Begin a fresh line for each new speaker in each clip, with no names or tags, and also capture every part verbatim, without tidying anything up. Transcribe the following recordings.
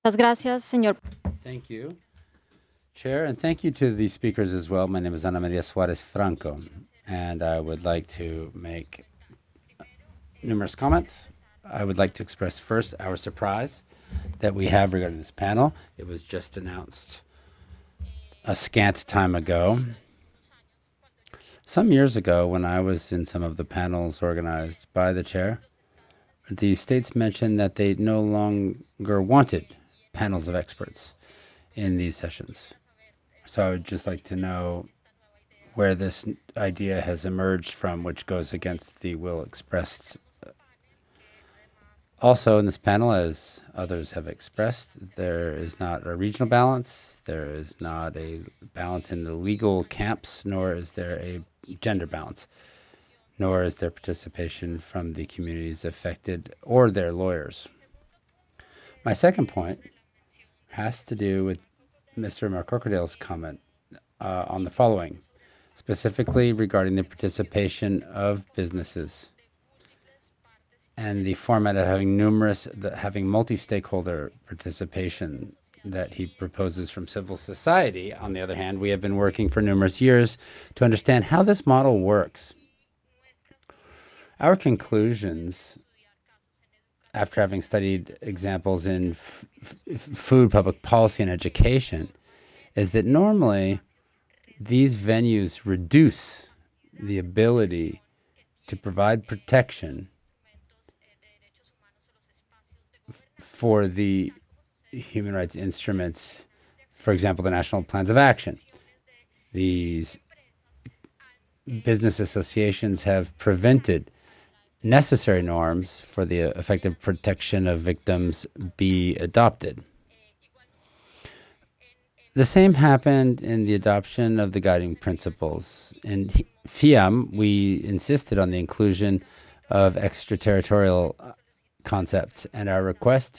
gracias, señor.
Thank you, Chair, and thank you to the speakers as well. My name is Ana Maria Suarez Franco, and I would like to make numerous comments. I would like to express first our surprise that we have regarding this panel. It was just announced a scant time ago. Some years ago, when I was in some of the panels organized by the chair, the states mentioned that they no longer wanted panels of experts in these sessions. So I would just like to know where this idea has emerged from, which goes against the will expressed. Also, in this panel, as others have expressed, there is not a regional balance, there is not a balance in the legal camps, nor is there a gender balance, nor is there participation from the communities affected or their lawyers. My second point has to do with Mister Marcocordale's comment uh, on the following, specifically regarding the participation of businesses and the format of having numerous, the, having multi-stakeholder participation that he proposes from civil society. On the other hand, we have been working for numerous years to understand how this model works. Our conclusions, after having studied examples in f- f- food, public policy, and education, is that normally these venues reduce the ability to provide protection for the human rights instruments, for example, the national plans of action. These business associations have prevented necessary norms for the effective protection of victims be adopted. The same happened in the adoption of the guiding principles. In FIAM, we insisted on the inclusion of extraterritorial concepts, and our request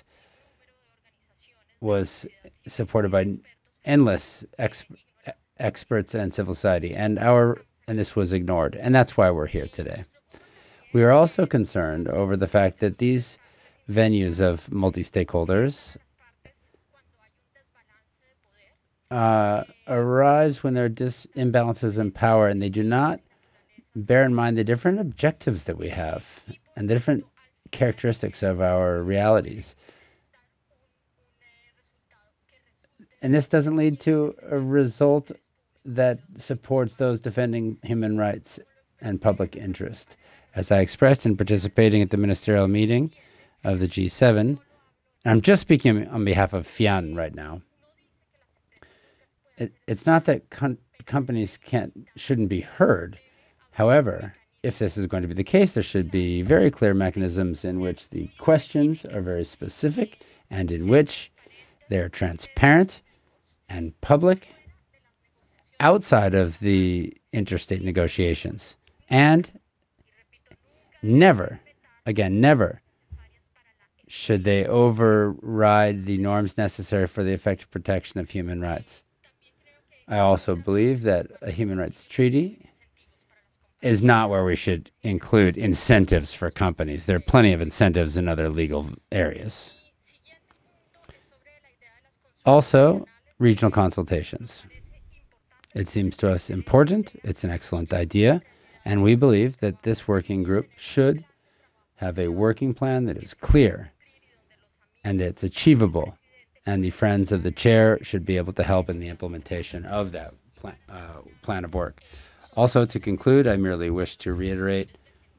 was supported by endless ex- experts and civil society, and our and this was ignored, and that's why we're here today. We are also concerned over the fact that these venues of multi-stakeholders uh, arise when there are dis- imbalances in power, and they do not bear in mind the different objectives that we have and the different characteristics of our realities. And this doesn't lead to a result that supports those defending human rights and public interest. As I expressed in participating at the ministerial meeting of the G seven, and I'm just speaking on behalf of FIAN right now, it, it's not that com- companies can't shouldn't be heard. However, if this is going to be the case, there should be very clear mechanisms in which the questions are very specific and in which they're transparent and public outside of the interstate negotiations. And never, again, never should they override the norms necessary for the effective protection of human rights. I also believe that a human rights treaty is not where we should include incentives for companies. There are plenty of incentives in other legal areas. Also, regional consultations. It seems to us important, it's an excellent idea, and we believe that this working group should have a working plan that is clear and it's achievable, and the friends of the chair should be able to help in the implementation of that plan, uh, plan of work. Also, to conclude, I merely wish to reiterate,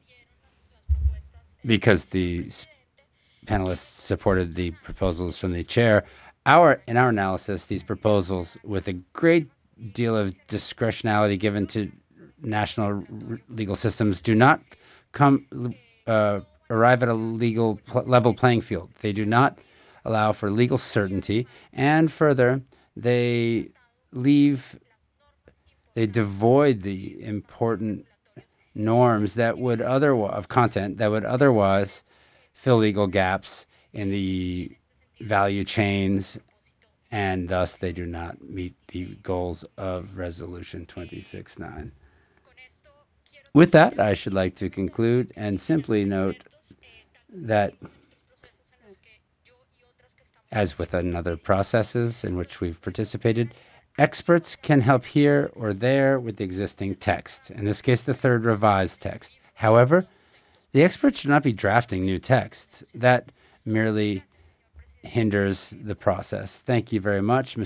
because the panelists supported the proposals from the chair, our in our analysis, these proposals, with a great deal of discretionality given to national legal systems, do not come uh, arrive at a legal pl- level playing field. They do not allow for legal certainty, and further, they leave they devoid the important norms that would otherwise of content that would otherwise fill legal gaps in the value chains, and thus they do not meet the goals of Resolution two six nine. With that, I should like to conclude and simply note that As with other processes in which we've participated, experts can help here or there with the existing text, in this case the third revised text. However, the experts should not be drafting new texts. That merely hinders the process. Thank you very much,